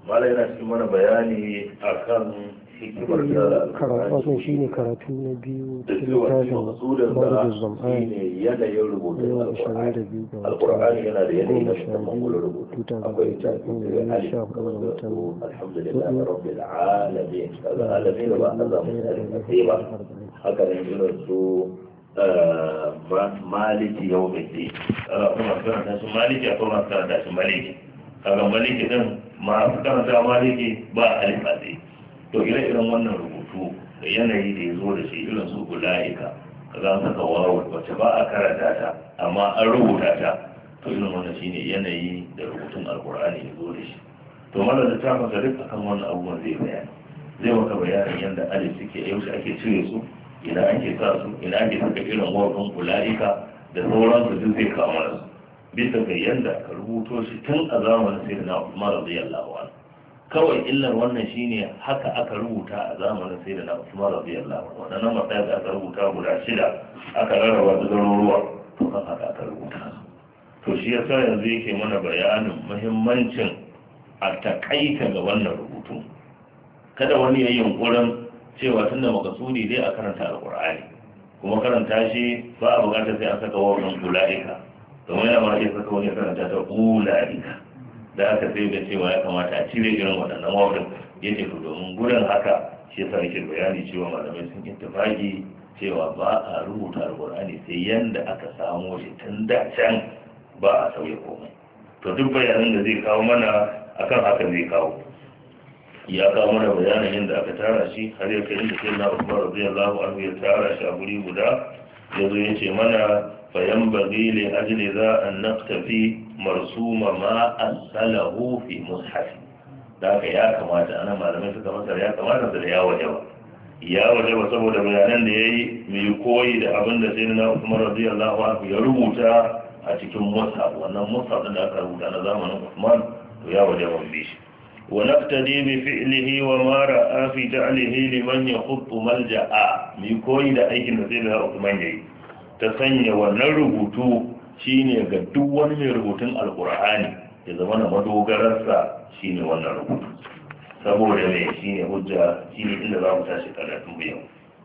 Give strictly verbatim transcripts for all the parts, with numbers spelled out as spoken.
mala yana cikin mana bayani akan hikimar da karatu shi ne karatu na biyu da cikin cewa littafin maksudin Bada da Zam'an shi ne yanayin rubutun yau ashirin da biyu ga alkur'ani yana da yanayi na goma sha musamman biyu wurin rubutu tuta ga akwai tuta inda tafi ya alif sha hudu ga da su watan alhamdulillah hudu rabbil alamin kaga alamin ba a zamu ɗaya da da ɗari ba hudu da arba'in. haka ne irin su maliki yau mai dai ana kuma karanta shi maliki a kuma karanta shi maliki kaga maliki din ma karanta maliki ba alif a tsaye to ire-iren wannan rubutu da yanayi da ya zo da shi irin su ula'ika kaga an saka wawo wacce ba a karanta ta amma an rubuta ta to irin wannan shine yanayi da rubutun alkur'ani ya zo da shi to mallan da ta maka duk akan wannan abubuwan zai bayani zai maka bayanin yadda alif suke yaushe ake cire su ina ake sa su ina ake saka irin wawon ula'ika da sauransu duk zai kawo mana su bisa ga yadda ka rubuto shi tun a zamanin sai na Usman radiyallahu anhu kawai illar wannan shine haka aka rubuta a zamanin sai na Usman radiyallahu anhu wannan matsayi da aka rubuta guda shida aka rarraba da garuruwa to kan haka aka rubuta to shi yasa yanzu yake mana bayanin muhimmancin a takaita ga wannan rubutu kada wani ya yi yunkurin cewa tunda makasudi dai a karanta alqur'ani kuma karanta shi ba a bukatar sai an saka wannan ula'ika domin yana ma iya saka wani karanta ta ula'ika da aka sai da cewa ya kamata a cire irin waɗannan wawurin ya ce to domin gudun haka shi yasa yake bayani cewa malamai sun ittifaqi cewa ba a rubuta alqur'ani sai yanda aka samo shi tun da can ba a sauya komai to duk bayanan da zai kawo mana akan haka zai kawo ya kawo mana bayanin yadda aka tara shi har ya kai inda sai na Umar radiyallahu anhu ya tara shi a guri guda yazo ya ce mana فينبغي لأجل ذا أن نقتفي مرسوم ما أرسله في مصحف ذاك يا كما أنا ما لم يسك مثلا يا كما نزل يا وجبا يا وجبا saboda bayanan da yayi mai koyi da abin da sayyidina Umar radiyallahu anhu ya rubuta a cikin mushaf wannan mushaf da aka rubuta na zamanin Usman to ya wajaba bi shi wa naqtadi bi fi'lihi wa ma ra'a fi ja'lihi liman yakhuttu malja'a mai koyi da aikin da sayyidina Usman yayi ta sanya wannan rubutu shine ga duk wani mai rubutun alkur'ani ya zama na madogararsa shine wannan rubutu saboda mai shine hujja shine inda za mu tashi karatun biyan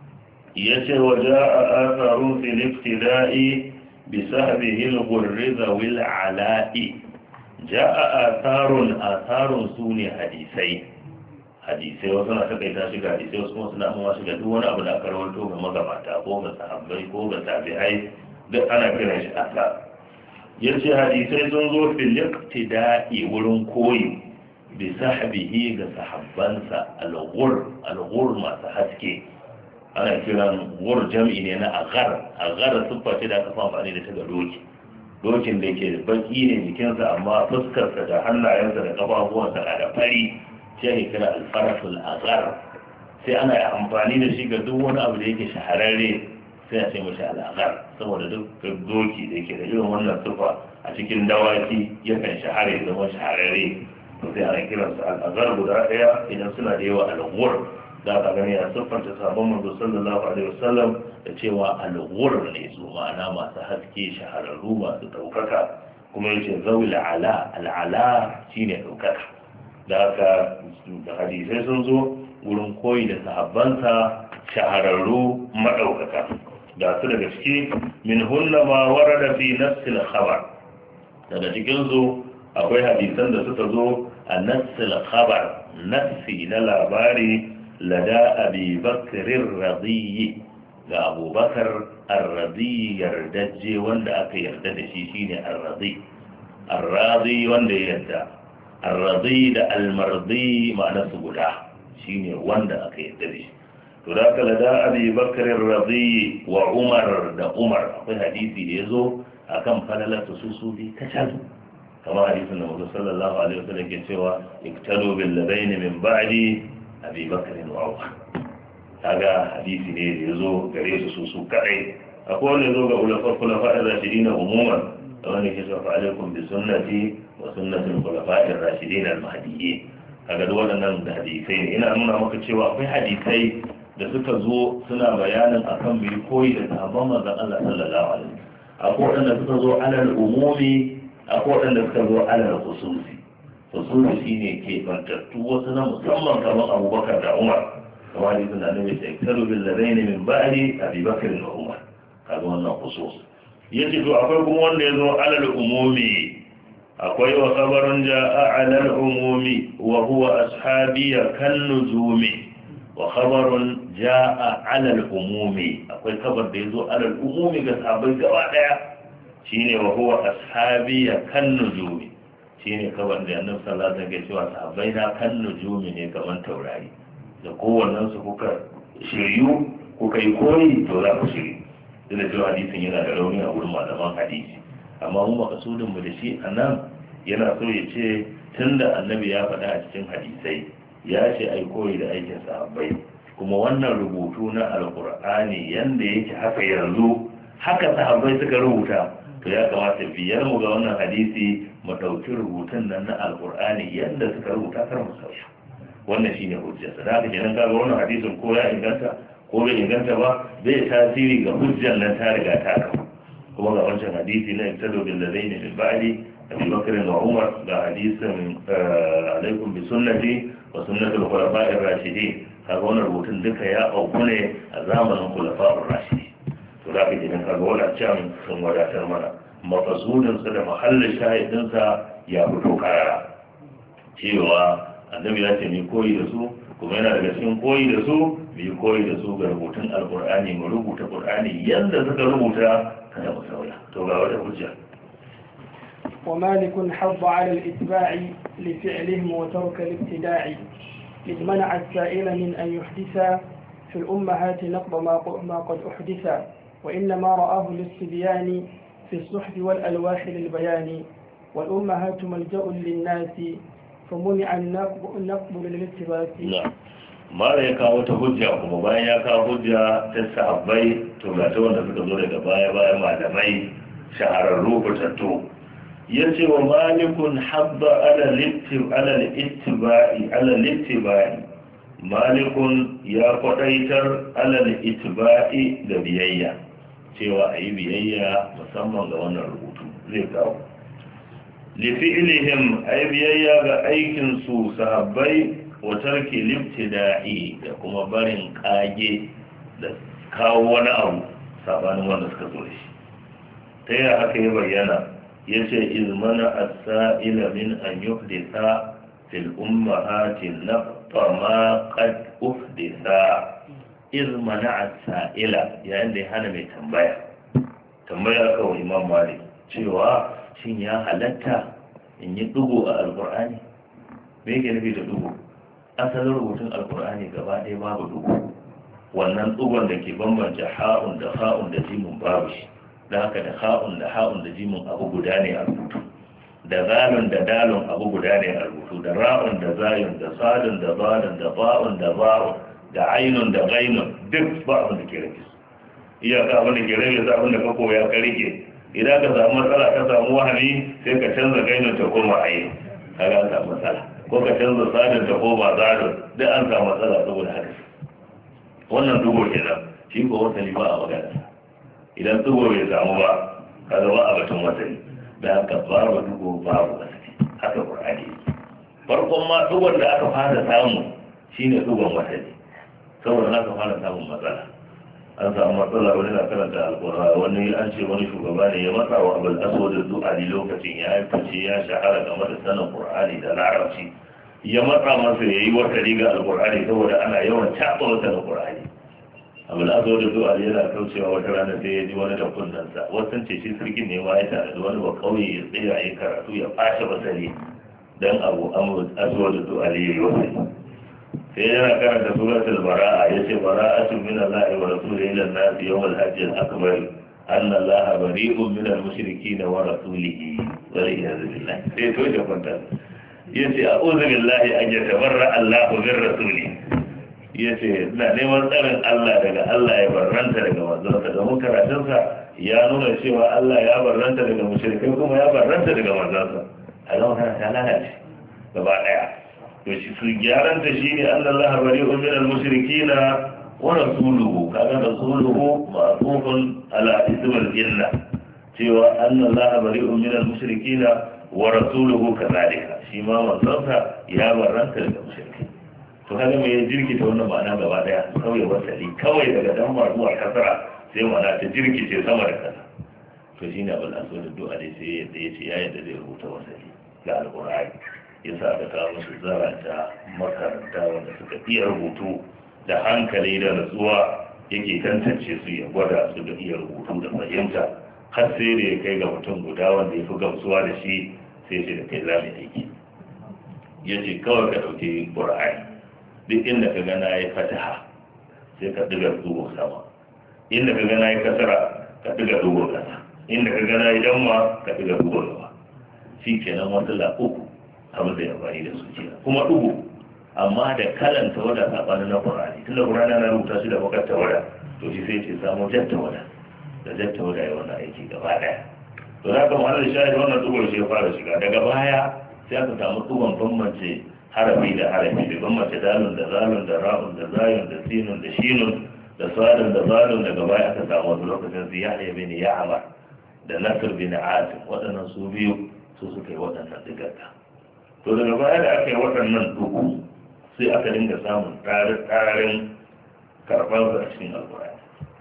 ya ce wa ja'a atharun fil ibtida'i bi sahbihi al-ghurriza wal ala'i ja'a atharun atharun sune hadisai hadisai wasu na takaita shi ga hadisai wasu kuma suna amma shi ga duk wani abu da aka rawaito ga magabata ko ga sahabbai ko ga tabi'ai duk ana kiran shi asar yace hadisai sun zo fil iqtida'i wurin koyi bi sahbihi ga sahabbansa al-ghur al-ghur masu haske ana kiran ghur jam'i ne na aghar aghar siffa ce da aka fa amfani da ta ga doki dokin da ke baki ne jikinsa amma fuskarsa da hannayensa da kafafuwansa na da fari shi ake kira alfarasul azhar sai ana amfani da shi ga duk wani abu da yake shahararre sai a ce mashi al'azhar saboda duk doki da yake da irin wannan sufa a cikin dawaki yakan shahara ya zama shahararre to sai ana kiransa al'azhar guda ɗaya idan suna da yawa al'ghur da aka gani a siffanta sabon manzo sallallahu alaihi wasallam da cewa al'ghur ne su ma'ana masu haske shahararru masu ɗaukaka kuma yace zawil ala al'ala shine ɗaukaka da aka da hadisai sun zo wurin koyi da sahabbansa shahararru maɗaukaka da su daga ciki min hunna ma warada fi nassil khabar daga cikin su akwai hadisan da suka zo a nassil khabar nassi na labari lada abi bakrin radiyi ga abubakar arradi yardajje wanda aka yarda da shi shine arradi arradi wanda ya yarda arradi da almardi ma'ana su guda shine wanda aka yarda da shi to da aka lada abi bakrin radi wa umar da umar akwai hadisi da ya zo akan falalar su su bi kacal kamar hadisin da Muhammad sallallahu alaihi wasallam ke cewa iktalu bil ladaini min ba'di abi bakrin wa umar kaga hadisi ne da yazo gare su su su kadai akwai wanda yazo ga ulafa khulafa ar-rashidin umuman wanda ke cewa alaikum bi sunnati wa sunnati al-khulafa ar-rashidin al-mahdiyyin kaga duk wannan da hadisai ne ina nuna maka cewa akwai hadisai da suka zo suna bayanin akan mai koyi da sahabban manzon Allah sallallahu alaihi wasallam akwai wanda suka zo alal umumi akwai wanda suka zo alal khususi to su da shi ne ke bantattu wasu na musamman kamar abubakar da umar kamar hadisin da annabi ya iktaru bil ladaini min ba'di abi bakr da umar kaga wannan khusus yace to akwai kuma wanda yazo alal umumi akwai wa khabarun jaa alal umumi wa huwa ashabiya kan nujumi wa khabarun jaa alal umumi akwai kabar da yazo alal umumi ga sahabbai gaba daya shine wa huwa ashabiya kan nujumi shine kabar da annabi sallallahu alaihi wasallam ya ce wa sahabbai na kan nujumi ne kaman taurari da kowannen su kuka shiryu kuka yi koyi to za ku shiryu da cewa hadisin yana da rauni a wurin malaman hadisi amma mu makasudin mu da shi anan yana so ya ce tunda annabi ya faɗa a cikin hadisai ya ce ai koyi da aikin sahabbai kuma wannan rubutu na alqur'ani yanda yake haka yanzu haka sahabbai suka rubuta to ya kamata biyar mu ga wannan hadisi mu ɗauki rubutun nan na alqur'ani yanda suka rubuta kar mu sauya wannan shine hujjarsa da haka kenan kaga wannan hadisin ko ya inganta ko bai inganta ba zai tasiri ga hujjar nan ta riga ta kafa kuma ga wancan hadisi na ibtadu bil ladaini min ba'di Abi Bakr da Umar ga hadisin alaikum bi sunnati wa sunnati al-khulafa'ir rashidin kaga wannan rubutun duka ya auku ne a zamanin khulafa'ur rashidin to da kake nan kaga wannan can sun wadatar mana mafasudin sa da mahallin shahidin sa ya fito karara cewa annabi ya ce ni koyi da su kuma yana daga cikin koyi da su mu yi koyi da su ga rubutun alkur'ani mu rubuta qur'ani yanda suka rubuta kada mu sauya to ga wata hujja ومالك حض على الاتباع لفعلهم وترك الابتداع إذ منع السائل من أن يحدث في الأمهات نقض ما قد أحدث وإنما رآه للصبيان في الصحف والألواح للبيان والأمهات ملجأ للناس فمنع النقض للالتباس نعم mara ya kawo ta hujja kuma bayan ya kawo hujja ta sahabbai to ga ta wanda suka zo daga baya bayan malamai shahararru fitattu ya ce wa malikun habba ala littiba'i ala littiba'i malikun ya kwadaitar ala littiba'i da biyayya cewa a yi biyayya musamman ga wannan rubutu zai kawo lifi'ilihim a yi biyayya ga aikinsu sahabbai watarki libtida'i da kuma barin kage da kawo wani abu sabanin wanda suka zo da shi ta yi haka ya bayyana ya ce izmana as-sa'ila min an yuhdisa fil ummahati naqta ma qad uhdisa izmana as-sa'ila yayin da ya hana mai tambaya tambaya kawai imam malik cewa shin ya halatta in yi dugo a alqur'ani me yake nufi da dugo asalin rubutun alkur'ani gaba ɗaya babu dugu wannan tsugon da ke bambance ha'un da ha'un da jimin babu shi da haka da ha'un da ha'un da jimin abu guda ne a rubutu da zalun da dalun abu guda ne a rubutu da ra'un da zayun da sadun da balun da ba'un da ba'un da ainun da gainun duk ba abin da ke rage su iyaka abin da ke rage su abin da ka koya ka rike idan ka samu matsala ka samu wahami sai ka canza gainun ta koma ayin ka ga samu matsala ko ka canza tsarin ta ko ba tsarin duk an samu matsala saboda haka wannan dugo kenan shi ko wasali ba a magana idan dugo bai samu ba ka zama a batun wasali da haka babu dugo babu wasali haka qur'ani farkon ma dugon da aka fara samu shine dugon wasali saboda na ka fara samun matsala an samu matsala wani na karanta alƙur'ani wani an ce wani shugaba ne ya matsa wa abul aswad du'ali lokacin ya fice ya shahara game da sanin qur'ani da larabci ya matsa masa yayi wata riga alƙur'ani saboda ana yawan taba wata alƙur'ani abul aswad du'ali yana kaucewa wata rana sai ya ji wani da kunnansa wasu ce shi sarkin ne ma ya tare da wani ba kauye ya tsaya yi karatu ya fashe basari dan abu amru aswad du'ali yayi wani sai yana karanta suratul bara'a yace bara'atun min Allah wa rasulihi ila an-nas yawm al-hajj al-akbar anna Allah bari'un min al-mushrikeen wa rasulihi wa iyad billah sai to da kwanta yace a'udhu billahi an yatabarra Allah min rasuli yace ina neman tsarin Allah daga Allah ya barranta daga manzonsa da mun karatun sa ya nuna cewa Allah ya barranta daga mushrikai kuma ya barranta daga manzonsa Allah ta lalace gaba daya to shi su gyaran ta shine Allah bari'un min al-mushrikeena wa rasuluhu kaga rasuluhu ma'tufun ala ism al-jinna cewa Allah bari'un min al-mushrikeena wa rasuluhu kadhalika shi ma manzonsa ya barranta daga mushrikai. to kaga me ya jirkita wannan ma'ana gaba daya sauya wasali kawai daga damma zuwa kasara sai ma'ana ta jirkice sama da kasa. to shine abul aswad du'a dai sai yadda yace ya yadda zai rubuta wasali ga alqur'ani yasa aka kawo musu zarata makaranta wanda suka iya rubutu da hankali da nutsuwa yake tantance su ya gwada su da iya rubutu da fahimta har sai da ya kai ga mutum guda wanda ya fi gamsuwa da shi sai ce da kai za mu aiki ya ce kawai ka ɗauki ƙur'ani duk inda ka gana ya fataha sai ka ɗiga dugo sama, inda ka gana ya kasara ka ɗiga dugo ƙasa, inda ka gana ya damma ka ɗiga dugo gaba. shi kenan wasu uku abin da ya bani da su kenan kuma ɗugo amma da kalan tawada saɓanin na ƙur'ani tun da ƙur'ani na rubuta shi da bakar tawada to shi sai ce samu jan tawada da jan tawada ya wannan aiki gaba ɗaya. to za ka ma'anar shahid wannan ɗugon shi ya fara shiga daga baya sai aka samu ɗugon bambance harafi da harafi da bambance dalun da zalun da ra'un da zayun da sinun da shinun da sadun da zalun daga baya aka samu wasu lokacin su yahya bin ya'mar da nasir bin asim waɗannan su biyu su suka yi waɗannan digarta. to daga baya da aka yi waɗannan duku sai aka dinga samun tsarin karɓar a cikin alƙur'ani.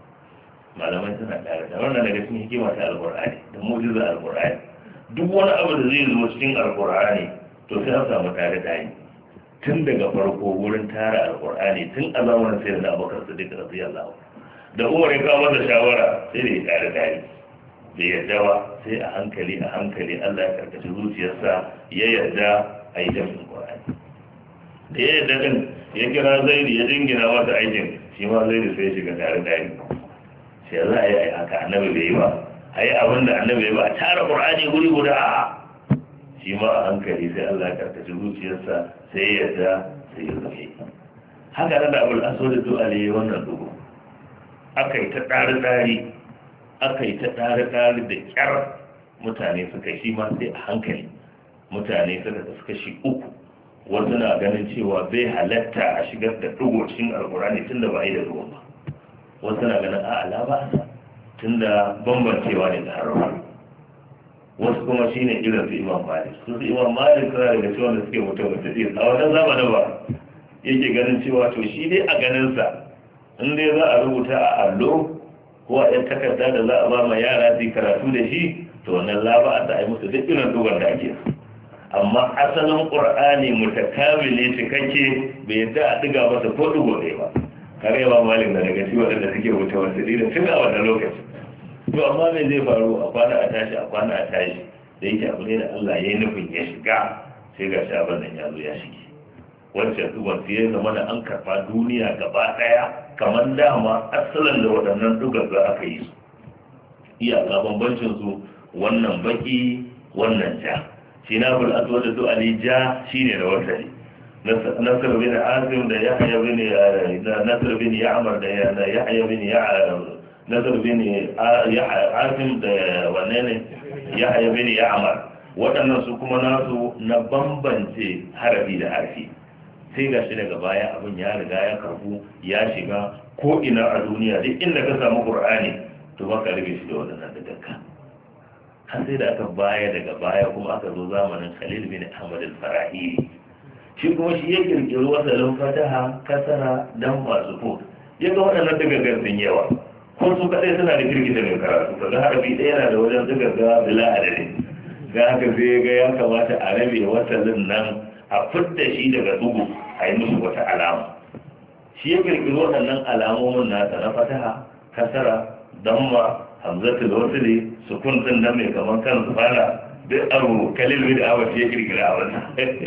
malamai suna tare da wannan daga cikin hikima ta alƙur'ani da mu'jiza alƙur'ani. duk wani abu da zai zo cikin alƙur'ani to sai an samu tare da yi tun daga farko wurin tara alƙur'ani tun a zamanin sai da abokan su duka rasu yalla da umar ya kawo da shawara sai da ya tare da yi da yadda ba sai a hankali a hankali Allah ya karkaci zuciyarsa ya yarda a yi jami'in ƙur'ani. da ya yarda din ya kira zaidi ya jingina masa aikin shi ma zaidi sai ya shiga tare da yi sai za a yi haka annabi bai yi ba a yi abin da annabi bai ba a tara ƙur'ani wuri guda a shi ma a hankali sai Allah ya karkaci zuciyarsa sai ya yarda sai ya zafi haka nan da abul aswad du'a ne wannan dubu aka yi ta tsari tsari aka yi ta tsari tsari da kyar mutane suka shi ma sai a hankali mutane suka tafi kashi uku wasu na ganin cewa bai halatta a shigar da dugo cikin alkurani tunda ba a yi da dugo ba wasu na ganin a ala ba tunda bambancewa ne da harawa wasu kuma shi ne irin su imam malik su su imam malik suna daga cewa da suke mutum wata tsir a wannan zamanin ba yake ganin cewa to shi dai a ganinsa in dai za a rubuta a allo ko a yan takarda da za a ba ma yara su karatu da shi to wannan laba a da a yi musu duk irin dogon da ake amma asalin ƙur'ani mutakamili cikakke bai yadda a ɗiga masa ko ɗigo ɗaya ba kare imam malik na daga cikin waɗanda suke wuce wasu ɗin tun a wannan lokacin to amma me zai faru a kwana a tashi a kwana a tashi da yake abu ne da Allah ya yi nufin ya shiga sai ga shi abin nan ya zo ya shige wancan duban sai ya zama da an karɓa duniya gaba ɗaya kamar dama asalin da waɗannan dugar da aka yi su iyaka bambancin su wannan baki wannan ja shi na bul aswad da ali ja shine da wasali nasr bin azim da yahya bin nasr bin ya'mar da yahya bin ya'mar nazar bin asim da wanne ne ya haya bin ya amar waɗannan su kuma nasu na bambance harafi da harfi sai ga shi daga baya abin ya riga ya karbu ya shiga ko ina a duniya duk inda ka samu qur'ani to ba ka rage shi da waɗannan da dakka har sai da aka baya daga baya kuma aka zo zamanin khalil bin ahmad al-farahili shi kuma shi ya kirkiri wasalin fataha kasara dan masu ko ya ga waɗannan daga sun yawa ko su kaɗai suna da kirkita mai karatu kaga harafi ɗaya yana da wajen zuga ga bila adadin ga haka sai ga ya kamata a rabe wasalin nan a fidda shi daga dugu a yi musu wata alama shi ya kirkiri waɗannan alamomin nasa na fataha kasara damma hamzatul wasli sukun din nan mai kamar kan zubana duk abu kalil bin awa shi ya kirkira a wannan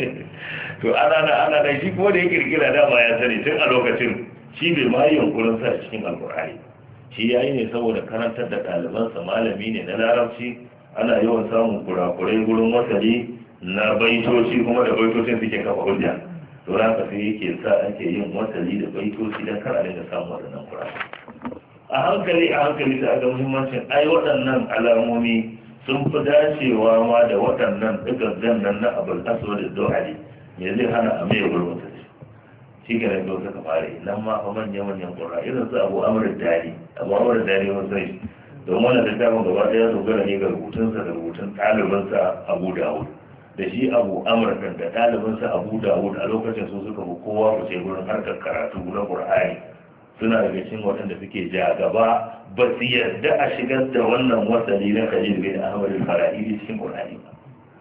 to ana na ana da shi ko da ya kirkira dama ya sani tun a lokacin shi bai ma yi yunkurin sa cikin alkur'ani shi ya yi ne saboda karantar da ɗalibansa malami ne na larabci ana yawan samun kurakurai gurin wasali na baitoci kuma da baitocin suke kafa hujja to haka sai yake sa ake yin wasali da baitoci don kar a dinga samun waɗannan kurakurai a hankali a hankali sai aga muhimmancin ai waɗannan alamomi sun fi dacewa ma da waɗannan ɗigaggan nan na abul aswad da do'ali me zai hana a mai gurbin sa shi ke nan suka fara nan ma fa manyan manyan ƙura irin su abu amur dari abu amur dari wani sai don wannan littafin gaba ɗaya dogara ne ga rubutunsa da rubutun ɗalibinsa abu dawud da shi abu amr da ɗalibinsa abu dawud a lokacin su suka fi kowa ku ce gurin harkar karatu na qur'ani suna daga cikin waɗanda suke ja gaba ba su yarda a shigar da wannan wasali na khalil bin ahmad al-farahidi cikin qur'ani ba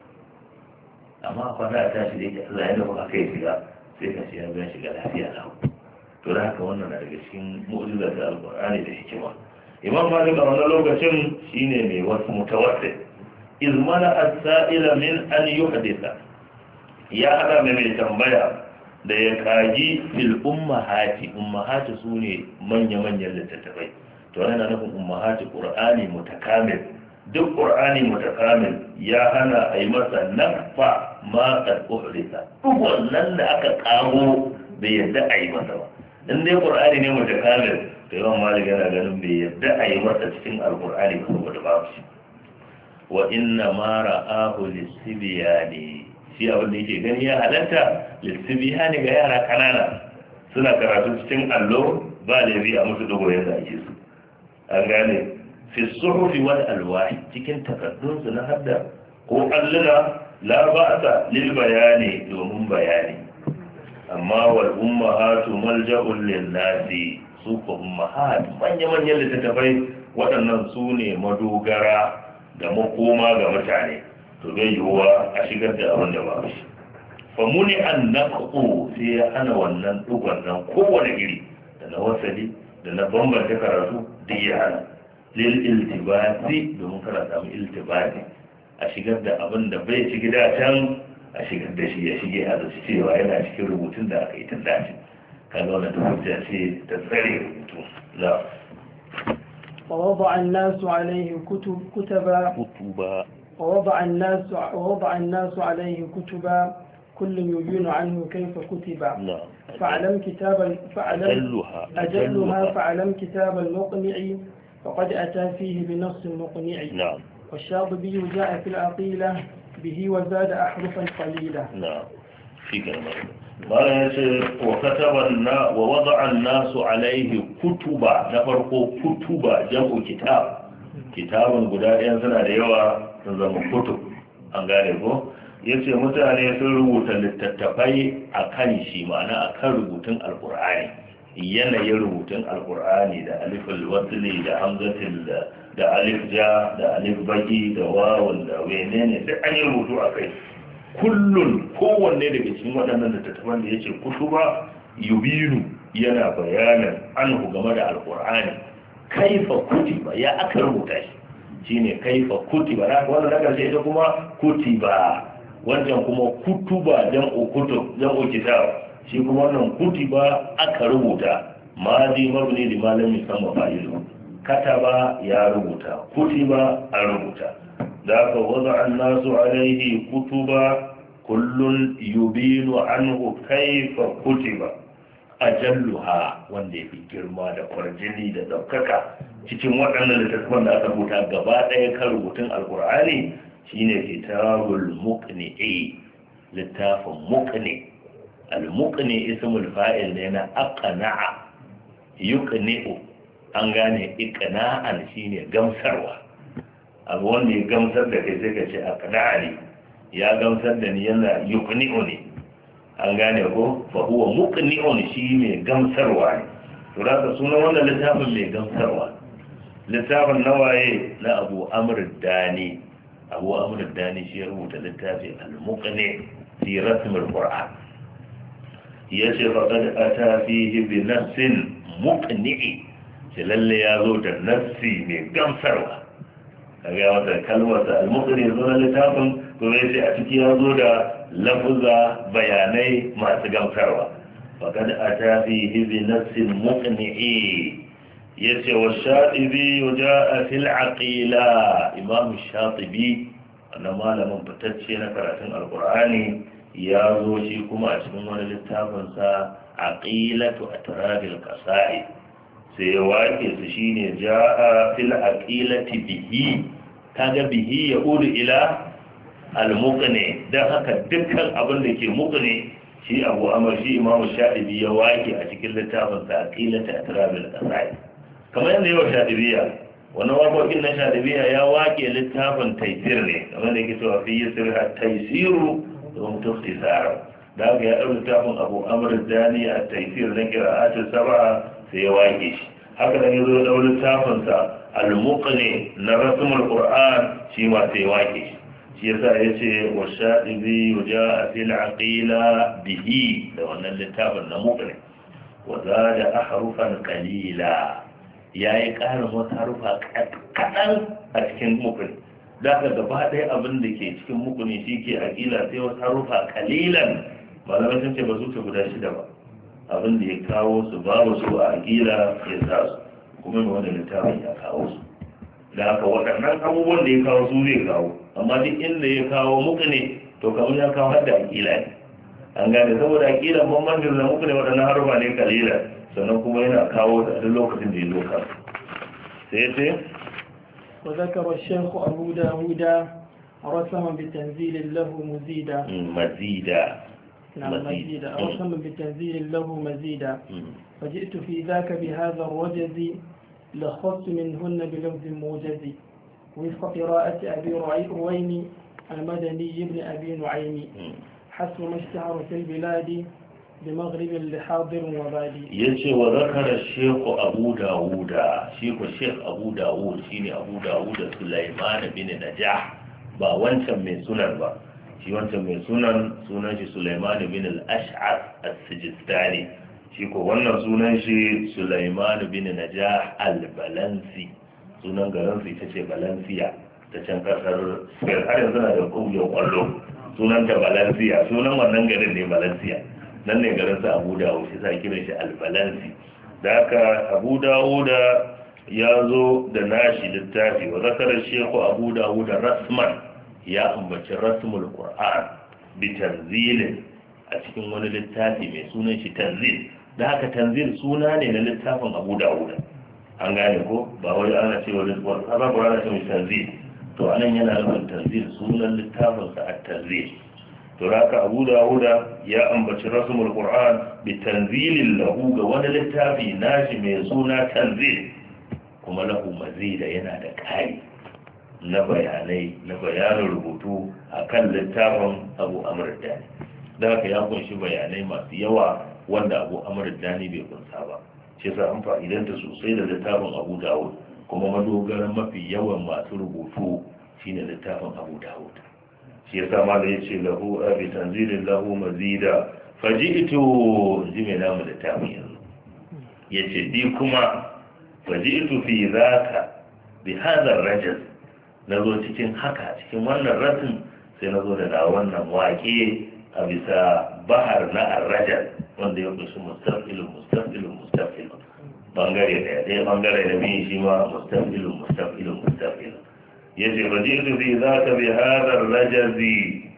amma a kwana ta shi da yake Allah ya dafa aka yi shiga sai ka ce ya zan shiga lafiya lau to da haka wannan na daga cikin mu'jiza da alqur'ani da hikima imam malik a wannan lokacin shine mai wasu mutawassit iz mana as-sa'ila min an yuhditha ya hada mai tambaya da ya kaji fil ummahati ummahati sune manya-manyan littattafai to yana nufin ummahati qur'ani mutakamil duk qur'ani mutakamil ya hana a yi masa nafa ma qad uhditha duk wannan da aka kawo bai yadda a yi masa ba in dai qur'ani ne mutakamil to yawan malik yana ganin bai yadda a yi masa cikin alqur'ani ba saboda babu shi wa inna ma ra'ahu lisbiyani shi abin da yake gani ya halatta lissibihani ga yara kanana suna karatu cikin allo ba laifi a musu dogo yadda ake su an gane fi suhufi wal alwahi cikin takardunsu na hadda ko alluna la ba'sa lil bayani domin bayani amma wal ummahatu malja'un lin nasi su ko ummahat manya manyan littattafai waɗannan su ne madogara da makoma ga mutane to bai yiwuwa a shigar da abin da ba shi fa muni an naqu sai ya hana wannan dugon nan kowane iri da na wasali da na bambanta karatu da ya hana lil iltibasi domin kana samu iltibasi a shigar da abin da bai ci gida can a shigar da shi ya shige a zaci cewa yana cikin rubutun da aka yi tun dace kaga wannan hujja ce ta tsare rubutu na ووضع الناس عليه كتب كتبا كتبا ووضع الناس ووضع الناس عليه كتبا كل يبين عنه كيف كتب نعم فعلم كتاب فعلم أجلها أجلها فعلم كتاب المقنع فقد أتى فيه بنص مقنع نعم والشاطبي جاء في العقيلة به وزاد أحرفا قليلة نعم في كلمة قال وكتب النا ووضع الناس عليه كتبا نفرق كتبا جمع كتاب كتاب guda ɗayan suna da yawa sun zama kutub an gane ko yace mutane sun rubuta littattafai akan shi ma'ana akan rubutun alqur'ani yanayin rubutun alqur'ani da aliful wasli da hamzatul da alif ja da alif baki da wawun da wenene duk an yi rubutu akai kullun kowanne daga cikin waɗannan littattafan da yace kutuba yubinu yana bayanan anhu game da alqur'ani kaifa kutiba ya aka rubuta shi shine kaifa kutiba da wannan da karshe ita kuma kutiba wancan kuma kutuba jam'u kutub jam'u kitab shi kuma wannan kutiba aka rubuta madi mabni li malami sama fa'ilu kataba ya rubuta kutiba a rubuta da ka wada annasu alaihi kutuba kullun yubinu anhu kaifa kutiba ajalluha wanda ya fi girma da kwarjini da daukaka cikin waɗannan littattafan da aka rubuta gaba ɗaya kan rubutun alkur'ani shine kitabul muqni'i littafin muqni al-muqni ismul fa'il ne na aqna'a yuqni'u an gane iqna'an shine gamsarwa abu wanda ya gamsar da kai sai ka ce aqna'ani ya gamsar da ni yana yuqni'u ne an gane ko fa huwa muqni'un shi mai gamsarwa ne to da sunan wannan littafin mai gamsarwa littafin nawaye na Abu Amr Dani Abu Amr Dani shi ya rubuta littafin al-Muqni fi rasm al-Qur'an yace faqad ata fihi bi nafsin muqni'i shi lalle ya zo da nafsi mai gamsarwa kaga wata kalmar al-Muqni zo na littafin to sai a ciki ya zo da lafuza bayanai masu gamsarwa faƙad a tafi hibi nassin muqni'i ya ce wa shaɗibi ya ja a fil aƙila imam shaɗibi wannan malamin fitacce na karatun alƙur'ani ya zo shi kuma a cikin wani littafinsa aqilatu atrabil qasa'i sai ya wake su shine ja a fil aqilati bihi kaga bihi ya udu ila al-muqni dan haka dukkan abin da ke muqni shi Abu Amr shi Imam Shafi'i ya waki a cikin littafin sa Aqilatu Atrabil Qasai kamar yadda yawa Shafi'iyya wannan waƙoƙin na shadibiya ya waƙe littafin taisir ne kamar da yake cewa fi yisir taisiru don tuftisara da haka ya ɗau littafin abu amr dani a taisir na qira'atul sab'a sai ya waƙe shi haka nan yazo ya ɗau littafin sa al-muqni na rasmul qur'an shi ma sai ya waƙe shi shi yasa yace wa shadibi waja'a fil aqila bihi da wannan littafin na muqni wa zada ahrufan qalila ya yi ƙarin wasu harufa kaɗan a cikin mukuni da aka gaba ɗaya abin da ke cikin mukuni shi ke aƙila sai wasu harufa kalilan malamai sun ce ba su ce guda shida ba abin da ya kawo su babu su a aƙila ya sa su kuma mai wanda littafin ya kawo su da haka waɗannan abubuwan da ya kawo su zai kawo amma duk inda ya kawo mukuni to kamar ya kawo har da aƙila ne an gane saboda aƙila bambancin da mukuni waɗannan harufa ne kalilan sannan kuma yana kawo da duk lokacin da ya doka sai ce وذكر الشيخ أبو داود رسما بتنزيل له مزيدا مزيدا نعم مزيدا رسما بتنزيل له مزيدا فجئت في ذاك بهذا الرجز لخصت منهن بلفظ موجز وفق قراءة أبي رويم المدني بن أبي نعيم حسب ما اشتهر في البلاد بمغرب لحاضر وبادي yace wa zakara shehu abu dawuda shi ko sheikh abu dawud shine abu dawud sulaiman bin najah ba wancan mai sunan ba shi wancan mai sunan sunan shi sulaiman bin al-ash'ar as-sijistani shi ko wannan sunan shi sulaiman bin najah al-balansi sunan garin su ita ce balansiya ta can kasar spain har yanzu na da kungiyar kwallo sunan ta balansiya sunan wannan garin ne balansiya nan ne garinsa abu dawud shi sa kiran shi albalansi da haka abu dawud ya zo da nashi littafi wa zakarar shehu abu dawud rasman ya ambaci rasmul qur'an bi tanzilin a cikin wani littafi mai sunan shi tanzil da haka tanzil suna ne na littafin abu dawud an gane ko ba wai ana cewa littafin ba ba ana cewa tanzil to anan yana nufin tanzil sunan littafin sa at-tanzil to haka abu dawuda ya ambaci rasmul qur'an bi tanzilin lahu ga wani littafi nashi mai suna tanzil kuma lahu mazida yana da kai na bayanai na bayanin rubutu akan littafin abu amr dani da haka ya kunshi bayanai masu yawa wanda abu amr dani bai kunsa ba shi yasa an fa'idanta sosai da littafin abu dawud kuma madogaran mafi yawan masu rubutu shine littafin abu dawud shi yasa ma da yace lahu abi tanzilin lahu mazida faji'tu ji mai namu da tamu yanzu yace di kuma faji'tu fi zaka bi hadha ar-rajul nazo cikin haka cikin wannan rasin sai nazo da wannan waƙe a bisa bahar na ar-rajul wanda ya kusa mustaqilun mustaqilun mustaqilun bangare daya daya bangare da biyu shi ma mustaqilun mustaqilun mustaqilun yace faji'tu fi zaka bi hadha ar-rajazi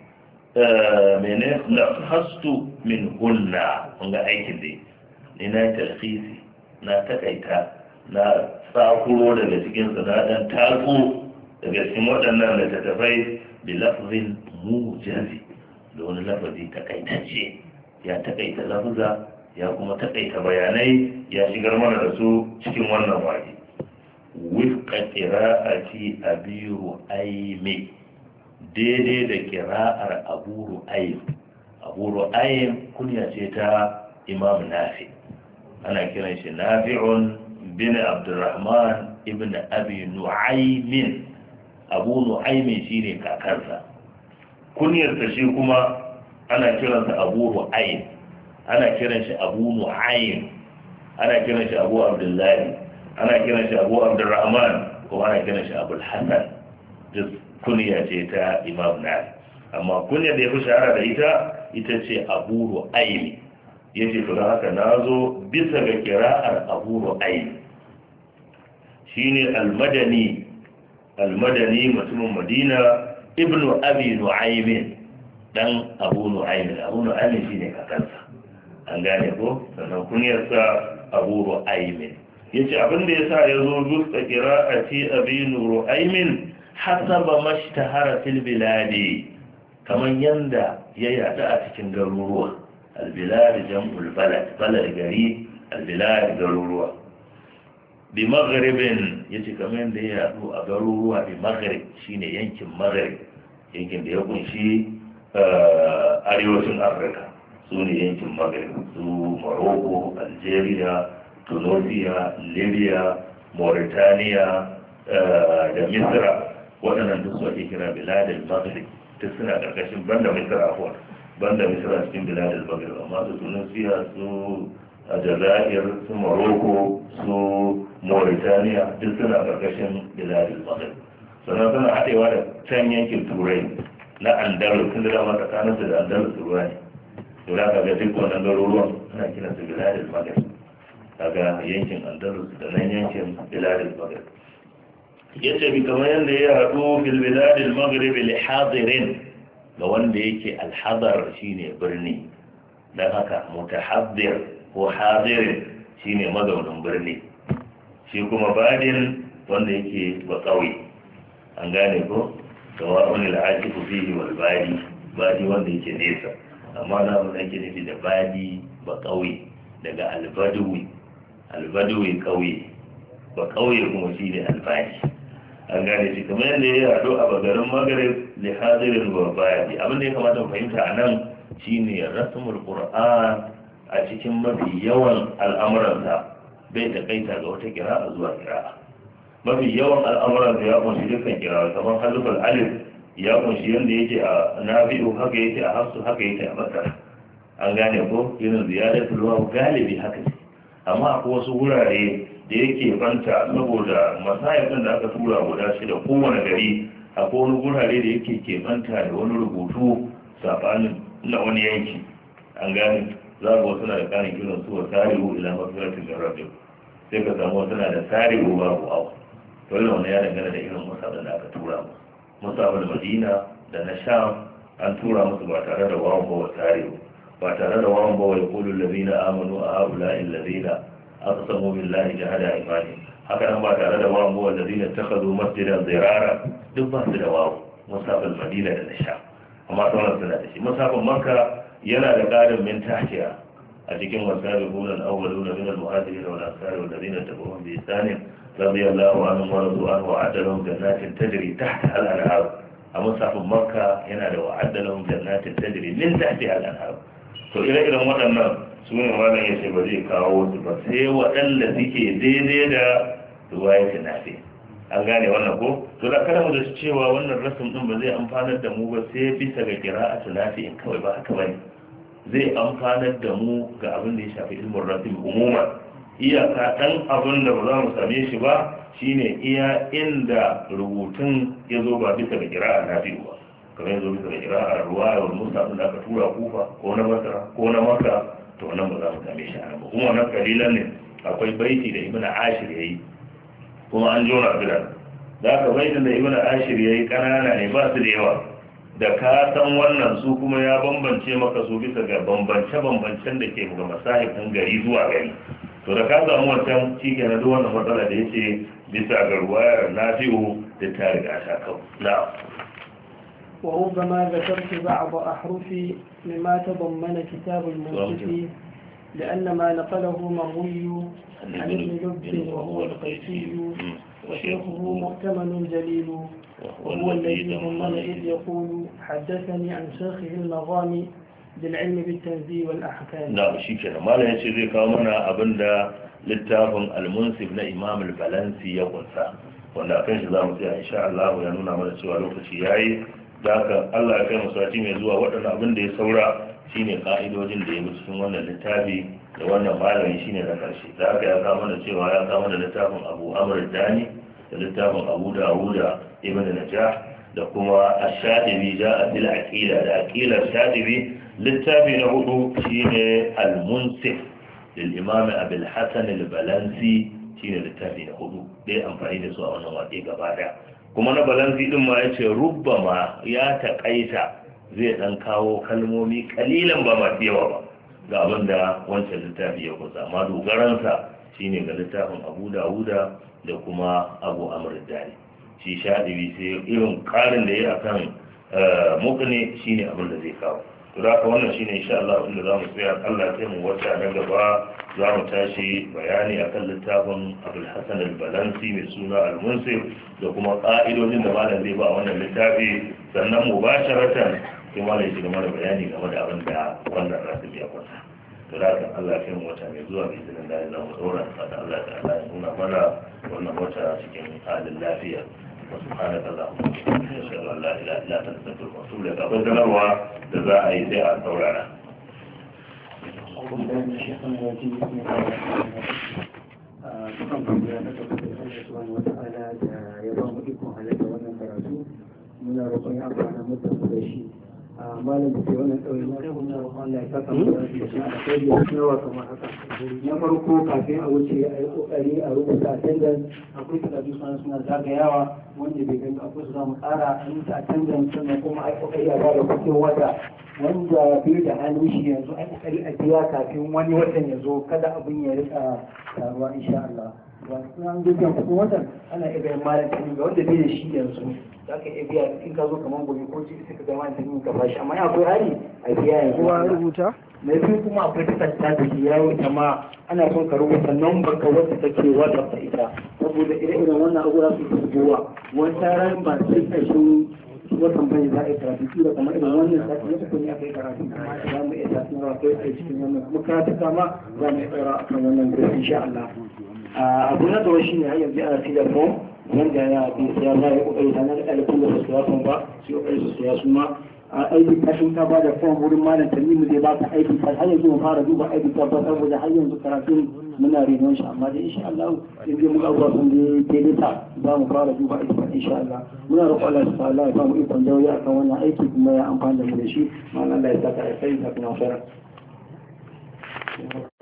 mene lahastu min hunna ga aikin dai ni na talkhisi na takaita na tsakuro daga cikin sa na dan tako daga cikin waɗannan littattafai bi lafzin mujazi da wani lafazi takaitacce ya takaita lafza ya kuma takaita bayanai ya shigar mana da su cikin wannan waje wifqa qira'ati abi ru'aymi daidai da qira'ar abu ru'aym abu ru'aym kunya ce ta imam nafi ana kiran shi nafi'un bin abdurrahman ibn abi nu'aym abu nu'aym shine kakarsa kunyarsa shi kuma ana kiransa abu ru'aym ana kiran shi abu nu'aym ana kiran shi abu abdullahi ana kiran shi abu abdurrahman kuma ana kiran shi abul hasan duk kunya ce ta imam nafi amma kunya da ya fi shahara da ita ita ce abu ru'aym yace to dan haka nazo bisa ga kira'ar abu ru'aym shine al-madani al-madani mutumin madina ibnu abi nu'aym dan abu nu'aym abu nu'aym shine kakansa an gane ko sannan kunyarsa abu ru'aym yace abin da yasa yazo dusta qira'ati abi nu'aym hasaba mashtahara fil biladi kaman yanda ya yada a cikin garuruwa al bilad jam'ul balad balad gari al bilad garuruwa bi maghribin yace kamar yadda ya yadu a garuruwa bi maghrib shine yankin maghrib yankin da ya kunshi arewacin Afirka su ne yankin maghrib su Morocco, Algeria, Tunisia, Libya, Mauritania da Misra waɗannan duk su ake kira biladul maghrib duk suna ƙarƙashin banda Misra afuwa banda Misra cikin biladul maghrib amma su Tunisia su Jazair su Morocco su Mauritania duk suna ƙarƙashin biladul maghrib sannan suna haɗewa da can yankin Turai na Andalus tun da dama tsakaninsu da Andalus ruwa ne to da kaga duk wannan garuruwan ana kiransu biladul maghrib kaga yankin Andalus da nan yankin biladul maghrib yace bi kamar yanda ya haɗu fil biladil maghrib li hadirin ga wanda yake alhadar shine birni dan haka mutahaddir ko hadirin shine mazaunin birni shi kuma badin wanda yake ba kauye an gane ko sawa'un al-aqifu fihi wal badi badi wanda yake nesa amma na mun yake nufi da badi ba kauye daga albadwi albadwi kauye ba kauye kuma shine albadi an gane shi kamar yadda ya haɗu a bagarin magarib da hadirin babbaji abin da ya kamata mu fahimta a nan shine rasmul qur'an a cikin mafi yawan al'amuransa bai takaita ga wata kira'a zuwa kira'a mafi yawan al'amuransa ya kunshi dukkan kira'a kamar halifal alif ya kunshi yadda yake a nafi'u haka yake a hafsu haka yake a basara an gane ko irin ziyaratul wawu galibi haka ne amma akwai wasu wurare da yake banta saboda masayafin da aka tura guda shida kowane gari a wani gurare da yake ke banta da wani rubutu sabanin na wani yanki an gane za ga wasu na da kanin kiran su wa tarihu ila mafiratin da rabbi sai ka samu wasu na da tarihu babu awa dole wani ya dangana da irin musabin da aka tura musu musabin madina da na sham an tura musu ba tare da wawan bawa tarihu ba tare da wawan bawa ya kulu lazina amanu a haula illazina aqsamu billahi jahada imani haka nan ba tare da wawu wallazina takhadhu masjidan zirara duk ba su da wawu musafin madina da nasha amma sauran suna da shi musafin makka yana da ƙarin min tahtiya a cikin wasabiquna al-awwaluna min al-muhajirin wal ansar wallazina tabi'uhum bi ihsan radiyallahu anhum wa radu anhu wa a'adda lahum jannatin tajri tahtaha al-anhar a musafin makka yana da wa'adda lahum jannatin tajri min tahtiha al-anhar to ire-iren waɗannan su ne wannan ya ce ba zai kawo su ba sai waɗanda suke daidai da ruwaya tunafi an gane wannan ko to da kada mu da cewa wannan rasul din ba zai amfanar da mu ba sai bisa ga qira'a tunafi in kawai ba haka bane zai amfanar da mu ga abin da ya shafi ilmin rasul umuma iyaka dan abin da ba za mu same shi ba shine iya inda rubutun ya zo ba bisa ga qira'a nafi ba kamar yanzu bisa ga qira'a ruwaya wal musa da aka tura kufa ko na basra ko na makka to nan ba za mu same shi a nan ba kuma wannan kalilan ne akwai baiti da ibnu ashir yayi kuma an jona bidan da aka baitin da ibnu ashir yayi kanana ne ba su da yawa da ka san wannan su kuma ya bambance maka su bisa ga bambance bambancen da ke ga masahifin gari zuwa gari to da ka samu wancan shi ke na duk wannan matsala da yace bisa ga ruwayar nafi'u da ta riga ta kau na'am وربما ذكرت بعض أحرفي مما تضمن كتاب المنصف لأن ما نقله مروي عن ابن لب وهو القيسي وشيخه مؤتمن جليل وهو الذي ضمن إذ يقول حدثني عن شيخه النظام بالعلم بالتنزيل والأحكام. نعم شكرا ما لا يشري كامنا أبدا littafin al-munsif na imam al-balansi ya kunsa wanda kan shi za mu tsaya insha Allah ya nuna mana cewa lokaci yayi da haka Allah ya kai mu sati mai zuwa waɗannan abin da ya saura shine ka'idojin da ya bi cikin wannan littafi da wannan malami shine na karshe da haka ya kawo mana cewa ya kawo mana littafin Abu Amr Dani da littafin Abu Dawud ibn Najah da kuma Ash-Shatibi ja'a bil aqida da aqidar Shatibi littafi na hudu shine al-munsif lil imam Abi al-Hasan al-Balansi shine littafi na hudu dai amfani da su a wannan waƙe gaba daya kuma na balansi din ma yace rubbama ya takaita zai dan kawo kalmomi kalilan ba masu yawa ba ga abin da wancan littafi ya kusa amma dogaransa shine ga littafin Abu Dawuda da kuma Abu Amr Dani shi Shadibi sai irin karin da ya akan muqni shine abin da zai kawo to da haka wannan shine insha Allah inda za mu tsaya Allah sai mu wata na gaba za mu tashi bayani akan littafin Abdul Hassan al-Balansi mai suna al-Munsif da kuma ƙa'idojin da malam zai ba wannan littafi sannan mubasharatan sai malam ya shiga mana bayani game da abin da wannan rasul ya kwanta to da haka Allah sai mu wata mai zuwa bi izinin da za mu daura fata Allah ta Allah ya nuna mana wannan wata cikin halin lafiya سبحانك اللهم وبحمدك اشهد ان لا اله الا انت استغفرك واتوب اليك abin sanarwa da za a yi sai a saurara dukan kungiya na tabbatar da Allah wa ta'ala da ya ba mu ikon halatta wannan karatu muna roƙon ya amfana mutum da shi malam da ke wannan ɗaurin na muna roƙon Allah ya saka mu da shi a kai da yawa kamar haka na farko kafin a wuce a yi ƙoƙari a rubuta attendance akwai takardu suna suna zagayawa wanda bai gani akwai su za mu tsara a yi attendance sannan kuma a yi ƙoƙari a bada kuɗin wata wanda bai da hannun shi yanzu a yi ƙoƙari a biya kafin wani watan ya zo kada abin ya rika taruwa insha Allah ba su an biyan kuɗin watan ana iya bayan malam ga wanda bai da shi yanzu za ka iya biya in ka zo kamar gobe ko ci sai ka ga malam tani ka bashi amma akwai hali a biya yanzu kowa rubuta na biyu kuma akwai takarda da ke yawo ita ma ana son ka rubuta number ka wacce take whatsapp ta ita saboda ire-iren wannan abu za su yi zuwa wani taron ba sai ƙarshen watan bai za a yi karatu kila kamar irin wannan sati na uku ne aka yi karatu za mu iya tafi na kai a cikin wannan kuma karatu kama za mu iya tsara a kan wannan gari insha Allah abu na gaba shine har yanzu ana filar form wanda ya bi siya za a yi kokari ta nan ɗalibin da su siya form ba su yi kokari su siya su ma a aiki kashin ka ba da form wurin malam tamimu zai ba ka aiki ka har yanzu mu fara duba aiki ka ba saboda har yanzu karatun muna renon shi amma dai insha Allah in dai muka abuwa sun dai daidaita za mu fara duba aiki ka insha Allah muna roƙon Allah subhanahu wa ta'ala ya ba mu ikon jawo akan wannan aiki kuma ya amfana da mu da shi ma'ana Allah ya saka ya kai ka kuma fara